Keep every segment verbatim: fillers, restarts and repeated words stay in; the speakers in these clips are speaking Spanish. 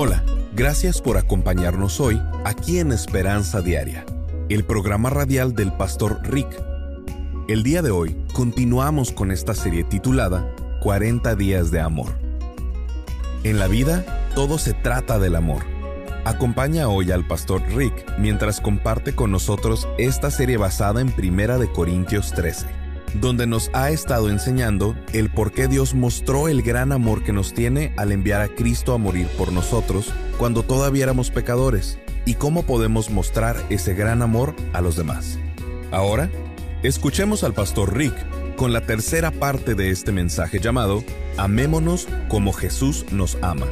Hola, gracias por acompañarnos hoy aquí en Esperanza Diaria, el programa radial del pastor Rick. El día de hoy continuamos con esta serie titulada cuarenta días de amor. En la vida, todo se trata del amor. Acompaña hoy al pastor Rick mientras comparte con nosotros esta serie basada en Primera de Corintios trece, donde nos ha estado enseñando el por qué Dios mostró el gran amor que nos tiene al enviar a Cristo a morir por nosotros cuando todavía éramos pecadores, y cómo podemos mostrar ese gran amor a los demás. Ahora, escuchemos al pastor Rick con la tercera parte de este mensaje llamado Amémonos como Jesús nos ama.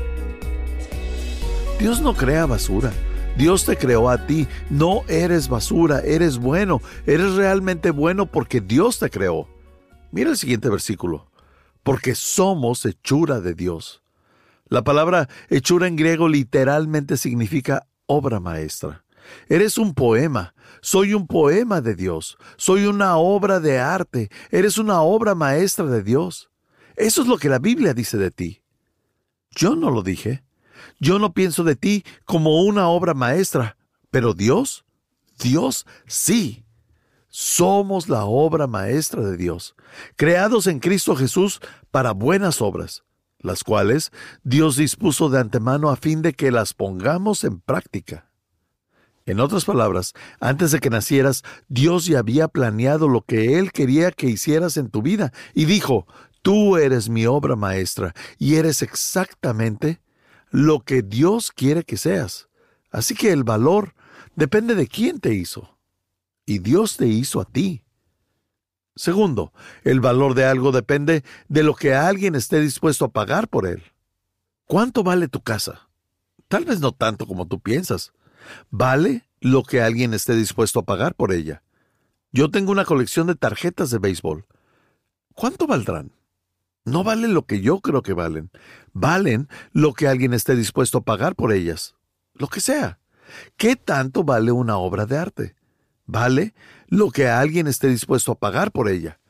Dios no crea basura. Dios te creó a ti. No eres basura, eres bueno. Eres realmente bueno porque Dios te creó. Mira el siguiente versículo. Porque somos hechura de Dios. La palabra hechura en griego literalmente significa obra maestra. Eres un poema. Soy un poema de Dios. Soy una obra de arte. Eres una obra maestra de Dios. Eso es lo que la Biblia dice de ti. Yo no lo dije. Yo no pienso de ti como una obra maestra, pero Dios, Dios sí. Somos la obra maestra de Dios, creados en Cristo Jesús para buenas obras, las cuales Dios dispuso de antemano a fin de que las pongamos en práctica. En otras palabras, antes de que nacieras, Dios ya había planeado lo que Él quería que hicieras en tu vida y dijo, tú eres mi obra maestra y eres exactamente lo que Dios quiere que seas. Así que el valor depende de quién te hizo. Y Dios te hizo a ti. Segundo, el valor de algo depende de lo que alguien esté dispuesto a pagar por él. ¿Cuánto vale tu casa? Tal vez no tanto como tú piensas. Vale lo que alguien esté dispuesto a pagar por ella. Yo tengo una colección de tarjetas de béisbol. ¿Cuánto valdrán? No valen lo que yo creo que valen. Valen lo que alguien esté dispuesto a pagar por ellas. Lo que sea. ¿Qué tanto vale una obra de arte? Vale lo que alguien esté dispuesto a pagar por ella.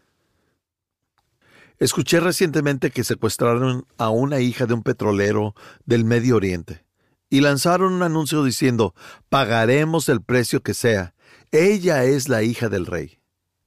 Escuché recientemente que secuestraron a una hija de un petrolero del Medio Oriente y lanzaron un anuncio diciendo, pagaremos el precio que sea. Ella es la hija del rey.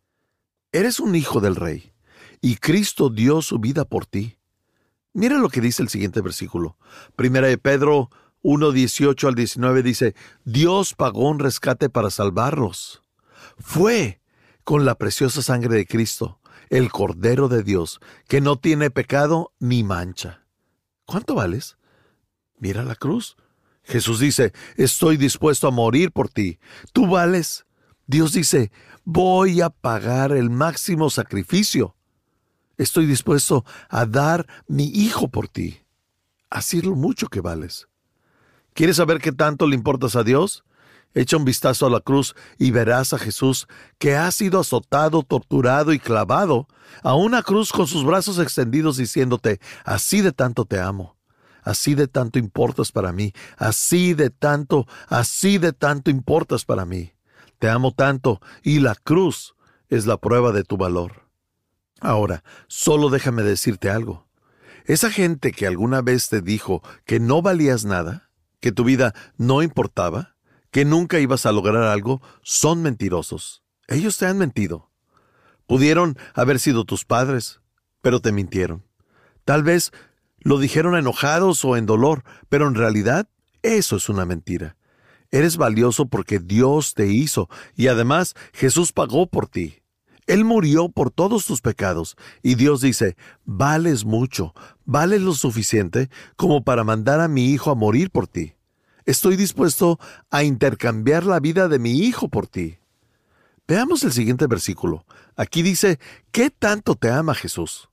Eres un hijo del rey. Y Cristo dio su vida por ti. Mira lo que dice el siguiente versículo. Primera de Pedro uno, dieciocho al diecinueve dice, Dios pagó un rescate para salvarlos. Fue con la preciosa sangre de Cristo, el Cordero de Dios, que no tiene pecado ni mancha. ¿Cuánto vales? Mira la cruz. Jesús dice, estoy dispuesto a morir por ti. ¿Tú vales? Dios dice, voy a pagar el máximo sacrificio. Estoy dispuesto a dar mi hijo por ti. Así es lo mucho que vales. ¿Quieres saber qué tanto le importas a Dios? Echa un vistazo a la cruz y verás a Jesús que ha sido azotado, torturado y clavado a una cruz con sus brazos extendidos diciéndote, así de tanto te amo, así de tanto importas para mí, así de tanto, así de tanto importas para mí. Te amo tanto y la cruz es la prueba de tu valor. Ahora, solo déjame decirte algo. Esa gente que alguna vez te dijo que no valías nada, que tu vida no importaba, que nunca ibas a lograr algo, son mentirosos. Ellos te han mentido. Pudieron haber sido tus padres, pero te mintieron. Tal vez lo dijeron enojados o en dolor, pero en realidad eso es una mentira. Eres valioso porque Dios te hizo y además Jesús pagó por ti. Él murió por todos tus pecados y Dios dice, vales mucho, vales lo suficiente como para mandar a mi hijo a morir por ti. Estoy dispuesto a intercambiar la vida de mi hijo por ti. Veamos el siguiente versículo. Aquí dice, ¿qué tanto te ama Jesús?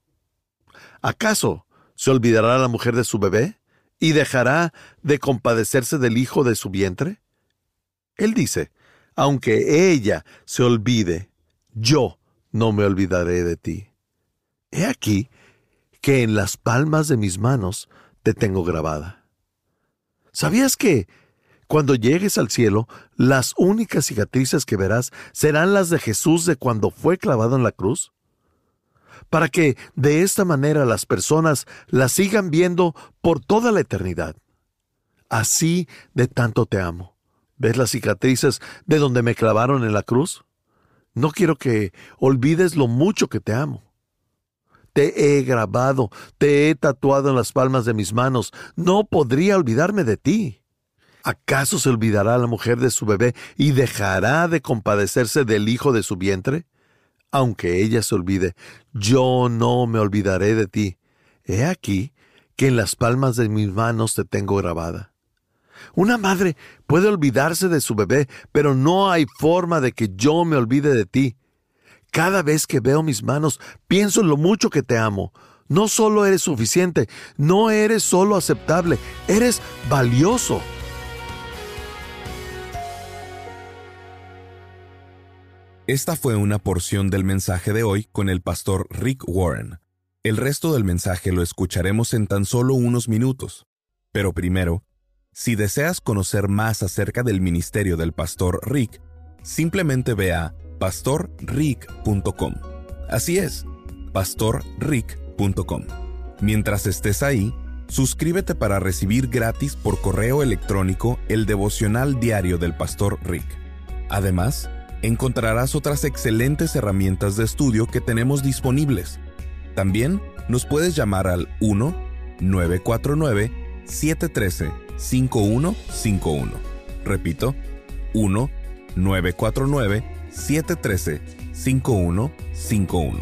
¿Acaso se olvidará la mujer de su bebé y dejará de compadecerse del hijo de su vientre? Él dice, aunque ella se olvide, yo no me olvidaré de ti. He aquí que en las palmas de mis manos te tengo grabada. ¿Sabías que cuando llegues al cielo, las únicas cicatrices que verás serán las de Jesús de cuando fue clavado en la cruz? Para que de esta manera las personas la sigan viendo por toda la eternidad. Así de tanto te amo. ¿Ves las cicatrices de donde me clavaron en la cruz? No quiero que olvides lo mucho que te amo. Te he grabado, te he tatuado en las palmas de mis manos. No podría olvidarme de ti. ¿Acaso se olvidará la mujer de su bebé y dejará de compadecerse del hijo de su vientre? Aunque ella se olvide, yo no me olvidaré de ti. He aquí que en las palmas de mis manos te tengo grabada. Una madre puede olvidarse de su bebé, pero no hay forma de que yo me olvide de ti. Cada vez que veo mis manos, pienso en lo mucho que te amo. No solo eres suficiente, no eres solo aceptable, eres valioso. Esta fue una porción del mensaje de hoy con el pastor Rick Warren. El resto del mensaje lo escucharemos en tan solo unos minutos. Pero primero, si deseas conocer más acerca del ministerio del pastor Rick, simplemente ve a pastor rick punto com. Así es, pastor rick punto com. Mientras estés ahí, suscríbete para recibir gratis por correo electrónico el devocional diario del pastor Rick. Además, encontrarás otras excelentes herramientas de estudio que tenemos disponibles. También nos puedes llamar al uno nueve cuatro nueve, siete uno tres, cinco uno cinco uno. Repito, uno nueve cuatro nueve, siete uno tres, cinco uno cinco uno.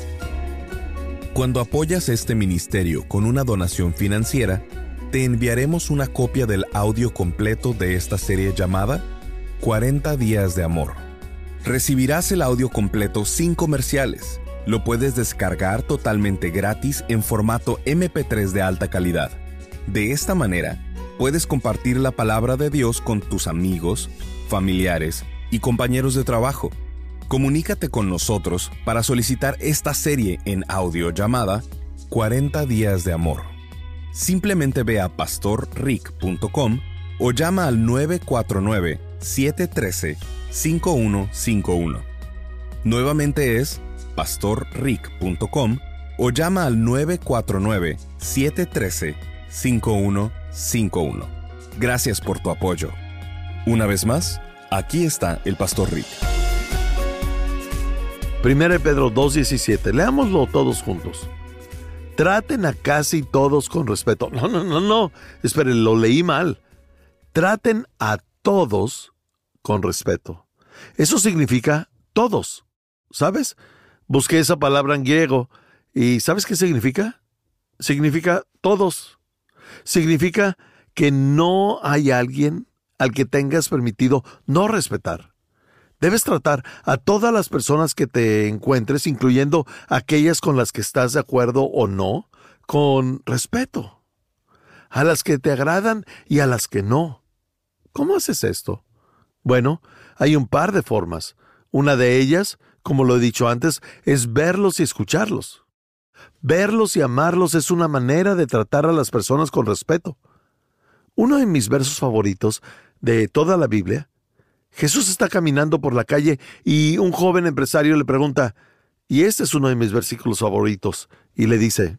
Cuando apoyas este ministerio con una donación financiera, te enviaremos una copia del audio completo de esta serie llamada cuarenta días de amor. Recibirás el audio completo sin comerciales. Lo puedes descargar totalmente gratis en formato eme pe tres de alta calidad. De esta manera, puedes compartir la palabra de Dios con tus amigos, familiares y compañeros de trabajo. Comunícate con nosotros para solicitar esta serie en audio llamada cuarenta días de amor. Simplemente ve a pastor rick punto com o llama al nueve cuatro nueve, siete uno tres, cinco uno cinco uno. Nuevamente es pastor rick punto com o llama al nueve cuatro nueve, siete uno tres, cinco uno cinco uno. Gracias por tu apoyo. Una vez más, aquí está el pastor Rick. Primera de Pedro dos diecisiete. Leámoslo todos juntos. Traten a casi todos con respeto. No, no, no, no. Esperen, lo leí mal. Traten a todos con respeto. Eso significa todos. ¿Sabes? Busqué esa palabra en griego. ¿Y sabes qué significa? Significa todos. Significa que no hay alguien al que tengas permitido no respetar. Debes tratar a todas las personas que te encuentres, incluyendo aquellas con las que estás de acuerdo o no, con respeto. A las que te agradan y a las que no. ¿Cómo haces esto? Bueno, hay un par de formas. Una de ellas, como lo he dicho antes, es verlos y escucharlos. Verlos y amarlos es una manera de tratar a las personas con respeto. Uno de mis versos favoritos de toda la Biblia, Jesús está caminando por la calle y un joven empresario le pregunta, y este es uno de mis versículos favoritos, y le dice,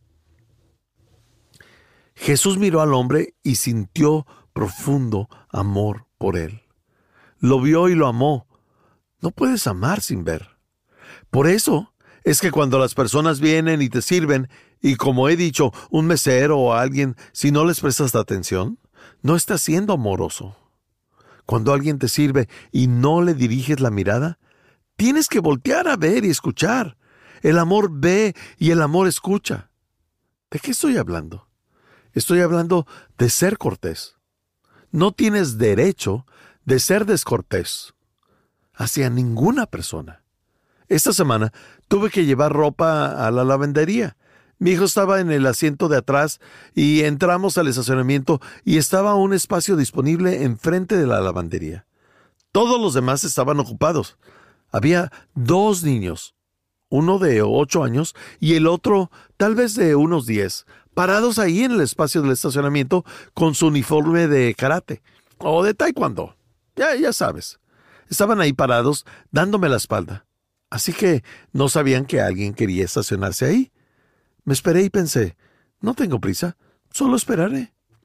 Jesús miró al hombre y sintió profundo amor por él. Lo vio y lo amó. No puedes amar sin ver. Por eso es que cuando las personas vienen y te sirven, y como he dicho, un mesero o alguien, si no les prestas atención, no estás siendo amoroso. Cuando alguien te sirve y no le diriges la mirada, tienes que voltear a ver y escuchar. El amor ve y el amor escucha. ¿De qué estoy hablando? Estoy hablando de ser cortés. No tienes derecho de ser descortés hacia ninguna persona. Esta semana tuve que llevar ropa a la lavandería. Mi hijo estaba en el asiento de atrás y entramos al estacionamiento y estaba un espacio disponible enfrente de la lavandería. Todos los demás estaban ocupados. Había dos niños, uno de ocho años y el otro tal vez de unos diez, parados ahí en el espacio del estacionamiento con su uniforme de karate o de taekwondo. Ya, ya sabes. Estaban ahí parados dándome la espalda. Así que no sabían que alguien quería estacionarse ahí. Me esperé y pensé, no tengo prisa, solo esperaré.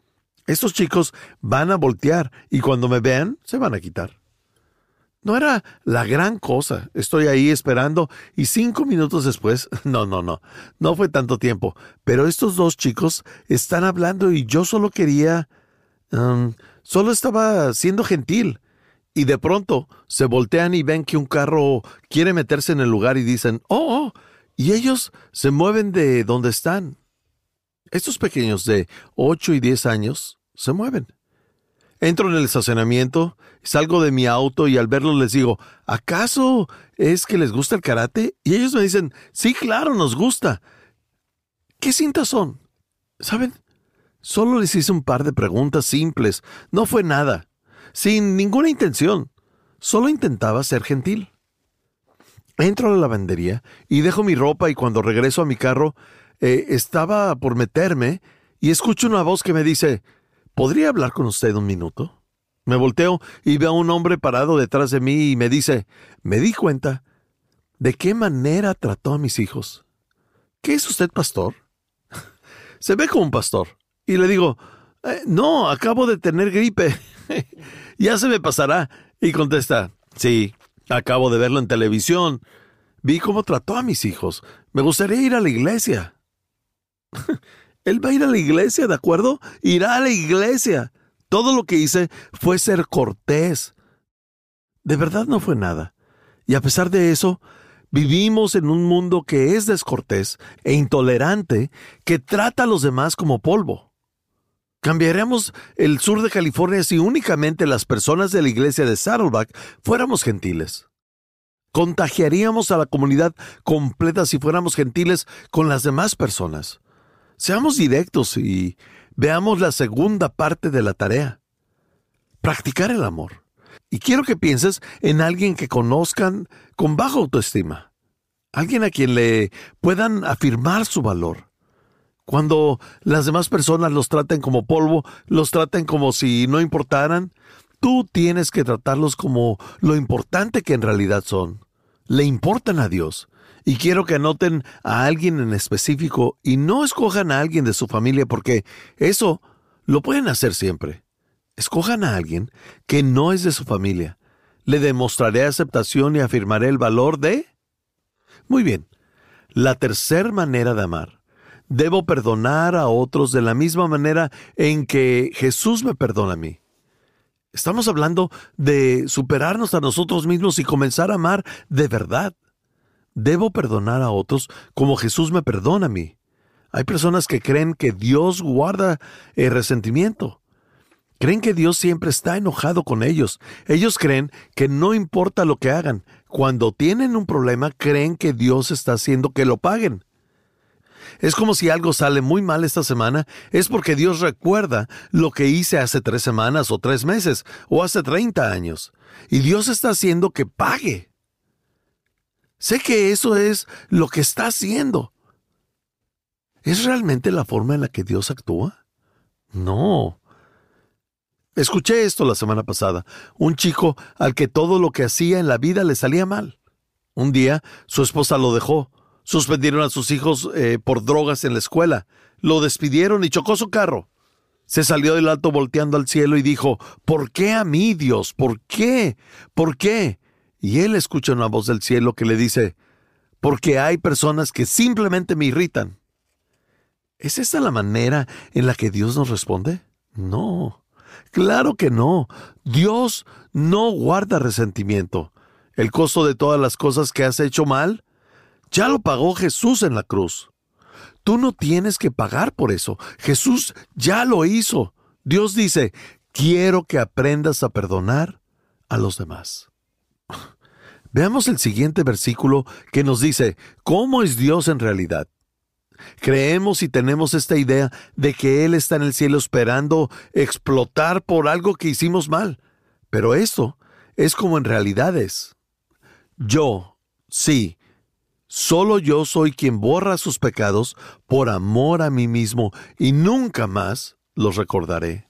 Estos chicos van a voltear y cuando me vean, se van a quitar. No era la gran cosa. Estoy ahí esperando y cinco minutos después, no, no, no, no fue tanto tiempo. Pero estos dos chicos están hablando y yo solo quería, um, solo estaba siendo gentil. Y de pronto se voltean y ven que un carro quiere meterse en el lugar y dicen, oh, oh, y ellos se mueven de donde están. Estos pequeños de ocho y diez años se mueven. Entro en el estacionamiento, salgo de mi auto y al verlos les digo, ¿acaso es que les gusta el karate? Y ellos me dicen, sí, claro, nos gusta. ¿Qué cintas son? ¿Saben? Solo les hice un par de preguntas simples. No fue nada. Sin ninguna intención. Solo intentaba ser gentil. Entro a la lavandería y dejo mi ropa y cuando regreso a mi carro, eh, estaba por meterme y escucho una voz que me dice, ¿podría hablar con usted un minuto? Me volteo y veo a un hombre parado detrás de mí y me dice, me di cuenta de qué manera trató a mis hijos. ¿Qué es usted, pastor? Se ve como un pastor. Y le digo, eh, no, acabo de tener gripe. Ya se me pasará. Y contesta, sí, acabo de verlo en televisión. Vi cómo trató a mis hijos. Me gustaría ir a la iglesia. Él va a ir a la iglesia, ¿de acuerdo? Irá a la iglesia. Todo lo que hice fue ser cortés. De verdad no fue nada. Y a pesar de eso, vivimos en un mundo que es descortés e intolerante, que trata a los demás como polvo. Cambiaríamos el sur de California si únicamente las personas de la iglesia de Saddleback fuéramos gentiles. Contagiaríamos a la comunidad completa si fuéramos gentiles con las demás personas. Seamos directos y veamos la segunda parte de la tarea. Practicar el amor. Y quiero que pienses en alguien que conozcan con baja autoestima. Alguien a quien le puedan afirmar su valor. Cuando las demás personas los traten como polvo, los traten como si no importaran, tú tienes que tratarlos como lo importante que en realidad son. Le importan a Dios. Y quiero que anoten a alguien en específico y no escojan a alguien de su familia porque eso lo pueden hacer siempre. Escojan a alguien que no es de su familia. Le demostraré aceptación y afirmaré el valor de... Muy bien. La tercera manera de amar. Debo perdonar a otros de la misma manera en que Jesús me perdona a mí. Estamos hablando de superarnos a nosotros mismos y comenzar a amar de verdad. Debo perdonar a otros como Jesús me perdona a mí. Hay personas que creen que Dios guarda el resentimiento. Creen que Dios siempre está enojado con ellos. Ellos creen que no importa lo que hagan. Cuando tienen un problema, creen que Dios está haciendo que lo paguen. Es como si algo sale muy mal esta semana, es porque Dios recuerda lo que hice hace tres semanas o tres meses o hace treinta años. Y Dios está haciendo que pague. Sé que eso es lo que está haciendo. ¿Es realmente la forma en la que Dios actúa? No. Escuché esto la semana pasada. Un chico al que todo lo que hacía en la vida le salía mal. Un día, su esposa lo dejó. Suspendieron a sus hijos eh, por drogas en la escuela. Lo despidieron y chocó su carro. Se salió del alto volteando al cielo y dijo, ¿por qué a mí, Dios? ¿Por qué? ¿Por qué? Y él escucha una voz del cielo que le dice, porque hay personas que simplemente me irritan. ¿Es esta la manera en la que Dios nos responde? No, claro que no. Dios no guarda resentimiento. El costo de todas las cosas que has hecho mal, ya lo pagó Jesús en la cruz. Tú no tienes que pagar por eso. Jesús ya lo hizo. Dios dice, quiero que aprendas a perdonar a los demás. Veamos el siguiente versículo que nos dice, ¿cómo es Dios en realidad? Creemos y tenemos esta idea de que Él está en el cielo esperando explotar por algo que hicimos mal. Pero esto es como en realidad es. Yo, sí, solo yo soy quien borra sus pecados por amor a mí mismo y nunca más los recordaré.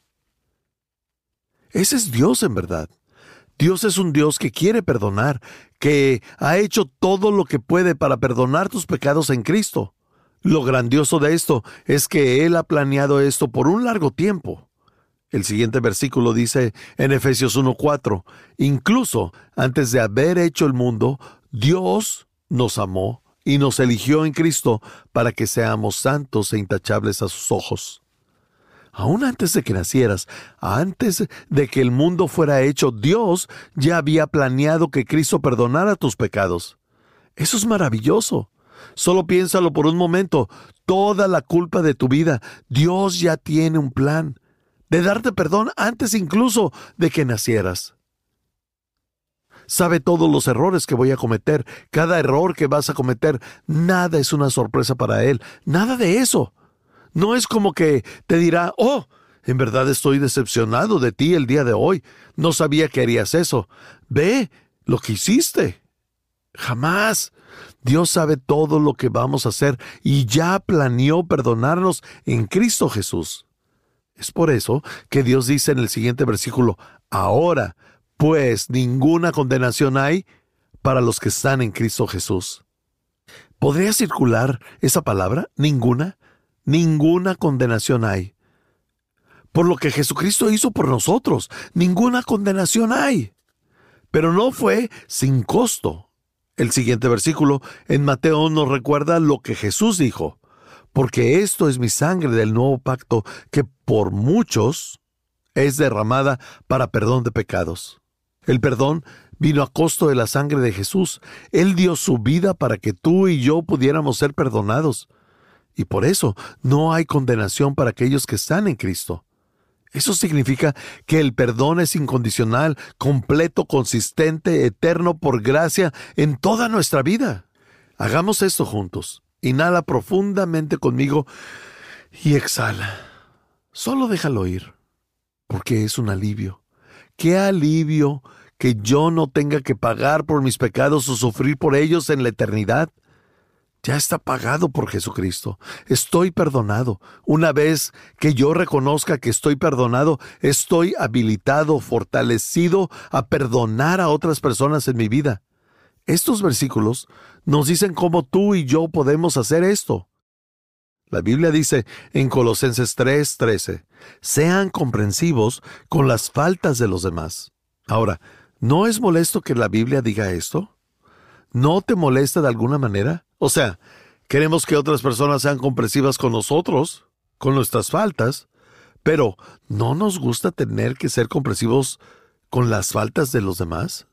Ese es Dios en verdad. Dios es un Dios que quiere perdonar, que ha hecho todo lo que puede para perdonar tus pecados en Cristo. Lo grandioso de esto es que Él ha planeado esto por un largo tiempo. El siguiente versículo dice en Efesios uno cuatro, incluso antes de haber hecho el mundo, Dios nos amó y nos eligió en Cristo para que seamos santos e intachables a sus ojos. Aún antes de que nacieras, antes de que el mundo fuera hecho, Dios ya había planeado que Cristo perdonara tus pecados. Eso es maravilloso. Solo piénsalo por un momento. Toda la culpa de tu vida, Dios ya tiene un plan de darte perdón antes incluso de que nacieras. Sabe todos los errores que voy a cometer, cada error que vas a cometer. Nada es una sorpresa para Él. Nada de eso. No es como que te dirá, oh, en verdad estoy decepcionado de ti el día de hoy. No sabía que harías eso. Ve lo que hiciste. Jamás. Dios sabe todo lo que vamos a hacer y ya planeó perdonarnos en Cristo Jesús. Es por eso que Dios dice en el siguiente versículo, ahora, pues, ninguna condenación hay para los que están en Cristo Jesús. ¿Podría circular esa palabra? Ninguna. Ninguna condenación hay. Por lo que Jesucristo hizo por nosotros, ninguna condenación hay. Pero no fue sin costo. El siguiente versículo en Mateo nos recuerda lo que Jesús dijo. Porque esto es mi sangre del nuevo pacto, que por muchos es derramada para perdón de pecados. El perdón vino a costo de la sangre de Jesús. Él dio su vida para que tú y yo pudiéramos ser perdonados. Y por eso no hay condenación para aquellos que están en Cristo. Eso significa que el perdón es incondicional, completo, consistente, eterno, por gracia en toda nuestra vida. Hagamos esto juntos. Inhala profundamente conmigo y exhala. Solo déjalo ir, porque es un alivio. ¡Qué alivio que yo no tenga que pagar por mis pecados o sufrir por ellos en la eternidad! Ya está pagado por Jesucristo. Estoy perdonado. Una vez que yo reconozca que estoy perdonado, estoy habilitado, fortalecido a perdonar a otras personas en mi vida. Estos versículos nos dicen cómo tú y yo podemos hacer esto. La Biblia dice en Colosenses tres trece, sean comprensivos con las faltas de los demás. Ahora, ¿no es molesto que la Biblia diga esto? ¿No te molesta de alguna manera? O sea, queremos que otras personas sean comprensivas con nosotros, con nuestras faltas, pero ¿no nos gusta tener que ser comprensivos con las faltas de los demás?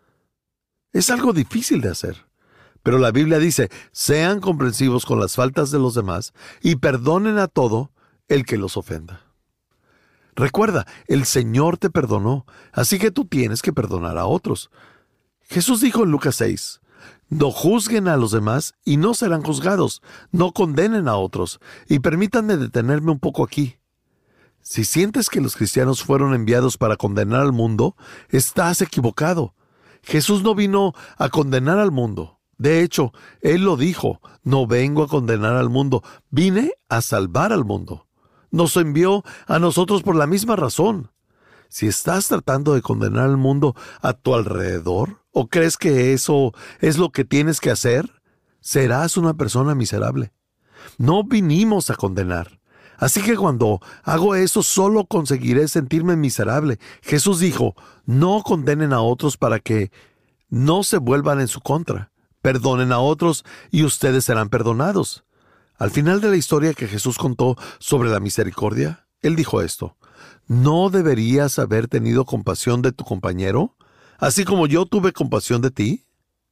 Es algo difícil de hacer, pero la Biblia dice, sean comprensivos con las faltas de los demás y perdonen a todo el que los ofenda. Recuerda, el Señor te perdonó, así que tú tienes que perdonar a otros. Jesús dijo en Lucas seis, no juzguen a los demás y no serán juzgados, no condenen a otros. Y permítanme detenerme un poco aquí. Si sientes que los cristianos fueron enviados para condenar al mundo, estás equivocado. Jesús no vino a condenar al mundo. De hecho, Él lo dijo, no vengo a condenar al mundo, vine a salvar al mundo. Nos envió a nosotros por la misma razón. Si estás tratando de condenar al mundo a tu alrededor, ¿o crees que eso es lo que tienes que hacer? Serás una persona miserable. No vinimos a condenar. Así que cuando hago eso, solo conseguiré sentirme miserable. Jesús dijo, no condenen a otros para que no se vuelvan en su contra. Perdonen a otros y ustedes serán perdonados. Al final de la historia que Jesús contó sobre la misericordia, Él dijo esto, ¿no deberías haber tenido compasión de tu compañero, así como yo tuve compasión de ti?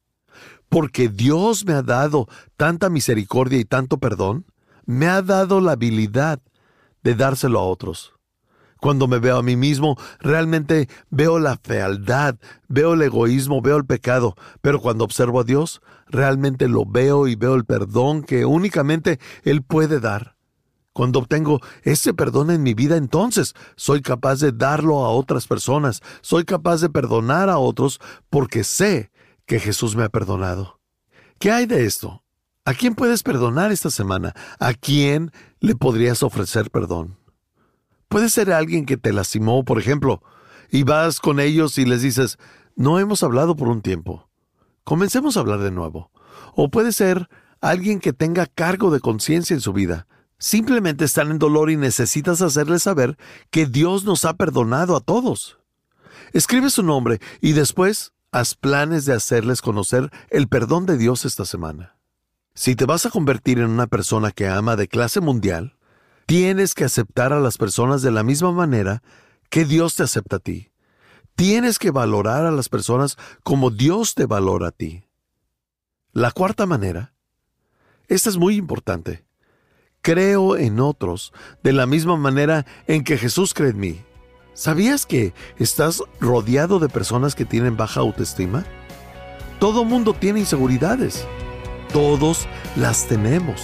Porque Dios me ha dado tanta misericordia y tanto perdón, me ha dado la habilidad de dárselo a otros. Cuando me veo a mí mismo, realmente veo la fealdad, veo el egoísmo, veo el pecado, pero cuando observo a Dios, realmente lo veo y veo el perdón que únicamente Él puede dar. Cuando obtengo ese perdón en mi vida, entonces soy capaz de darlo a otras personas, soy capaz de perdonar a otros porque sé que Jesús me ha perdonado. ¿Qué hay de esto? ¿A quién puedes perdonar esta semana? ¿A quién le podrías ofrecer perdón? Puede ser alguien que te lastimó, por ejemplo, y vas con ellos y les dices, no hemos hablado por un tiempo. Comencemos a hablar de nuevo. O puede ser alguien que tenga cargo de conciencia en su vida. Simplemente están en dolor y necesitas hacerles saber que Dios nos ha perdonado a todos. Escribe su nombre y después haz planes de hacerles conocer el perdón de Dios esta semana. Si te vas a convertir en una persona que ama de clase mundial, tienes que aceptar a las personas de la misma manera que Dios te acepta a ti. Tienes que valorar a las personas como Dios te valora a ti. La cuarta manera, esta es muy importante. Creo en otros de la misma manera en que Jesús cree en mí. ¿Sabías que estás rodeado de personas que tienen baja autoestima? Todo mundo tiene inseguridades. Todos las tenemos.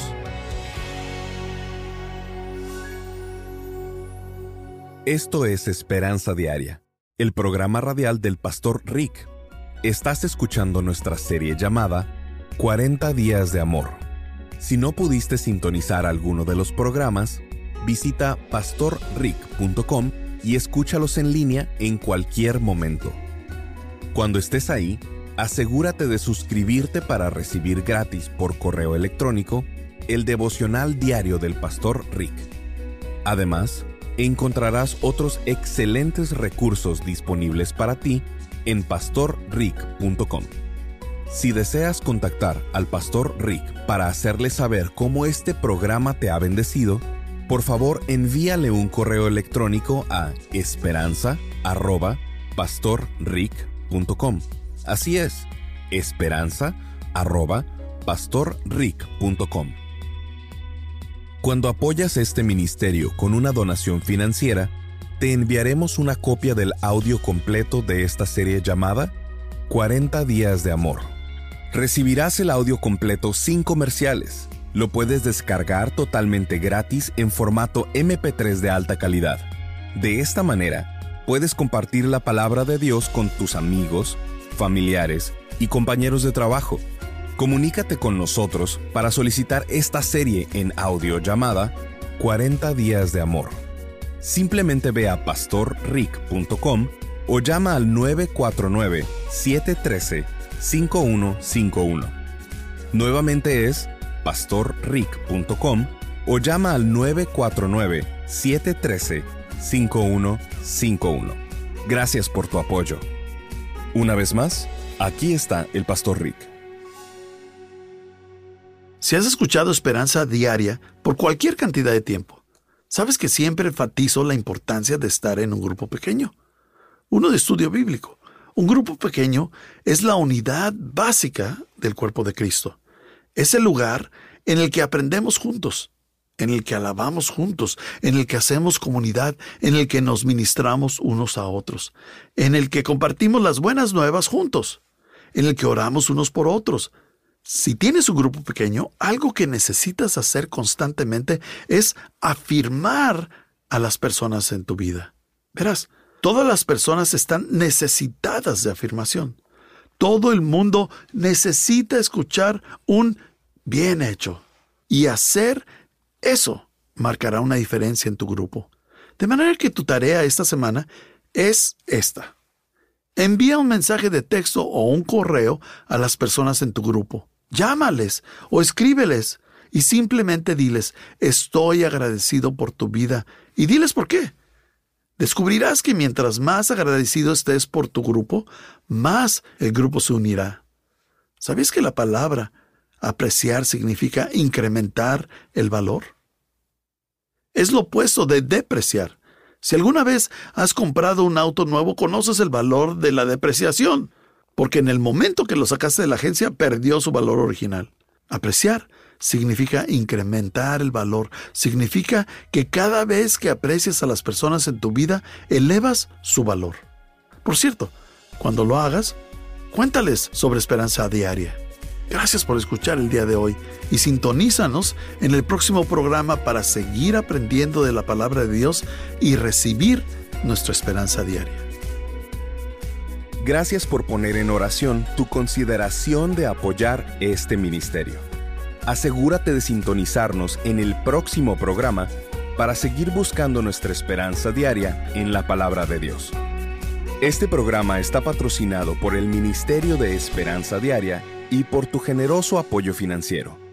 Esto es Esperanza Diaria, el programa radial del Pastor Rick. Estás escuchando nuestra serie llamada cuarenta días de amor. Si no pudiste sintonizar alguno de los programas, visita pastor rick punto com y escúchalos en línea en cualquier momento. Cuando estés ahí, asegúrate de suscribirte para recibir gratis por correo electrónico el devocional diario del Pastor Rick. Además, encontrarás otros excelentes recursos disponibles para ti en pastor rick punto com. Si deseas contactar al Pastor Rick para hacerle saber cómo este programa te ha bendecido, por favor envíale un correo electrónico a esperanza arroba pastor rick punto com. Así es, esperanza arroba pastor rick punto com. Cuando apoyas este ministerio con una donación financiera, te enviaremos una copia del audio completo de esta serie llamada cuarenta días de amor. Recibirás el audio completo sin comerciales. Lo puedes descargar totalmente gratis en formato eme pe tres de alta calidad. De esta manera, puedes compartir la palabra de Dios con tus amigos, familiares y compañeros de trabajo. Comunícate con nosotros para solicitar esta serie en audio llamada cuarenta días de amor. Simplemente ve a pastor rick punto com o llama al nueve cuatro nueve, siete uno tres, cinco uno cinco uno. Nuevamente es pastor rick punto com o llama al nueve cuatro nueve, siete uno tres, cinco uno cinco uno. Gracias por tu apoyo. Una vez más, aquí está el Pastor Rick. Si has escuchado Esperanza Diaria por cualquier cantidad de tiempo, sabes que siempre enfatizo la importancia de estar en un grupo pequeño. Uno de estudio bíblico. Un grupo pequeño es la unidad básica del cuerpo de Cristo. Es el lugar en el que aprendemos juntos, en el que alabamos juntos, en el que hacemos comunidad, en el que nos ministramos unos a otros, en el que compartimos las buenas nuevas juntos, en el que oramos unos por otros. Si tienes un grupo pequeño, algo que necesitas hacer constantemente es afirmar a las personas en tu vida. Verás, todas las personas están necesitadas de afirmación. Todo el mundo necesita escuchar un bien hecho. Y hacer eso marcará una diferencia en tu grupo. De manera que tu tarea esta semana es esta. Envía un mensaje de texto o un correo a las personas en tu grupo. Llámales o escríbeles y simplemente diles, estoy agradecido por tu vida, y diles por qué. Descubrirás que mientras más agradecido estés por tu grupo, más el grupo se unirá. ¿Sabías que la palabra apreciar significa incrementar el valor? Es lo opuesto de depreciar. Si alguna vez has comprado un auto nuevo, conoces el valor de la depreciación, porque en el momento que lo sacaste de la agencia, perdió su valor original. Apreciar significa incrementar el valor. Significa que cada vez que aprecias a las personas en tu vida, elevas su valor. Por cierto, cuando lo hagas, cuéntales sobre Esperanza Diaria. Gracias por escuchar el día de hoy y sintonízanos en el próximo programa para seguir aprendiendo de la palabra de Dios y recibir nuestra esperanza diaria. Gracias por poner en oración tu consideración de apoyar este ministerio. Asegúrate de sintonizarnos en el próximo programa para seguir buscando nuestra esperanza diaria en la palabra de Dios. Este programa está patrocinado por el Ministerio de Esperanza Diaria y por tu generoso apoyo financiero.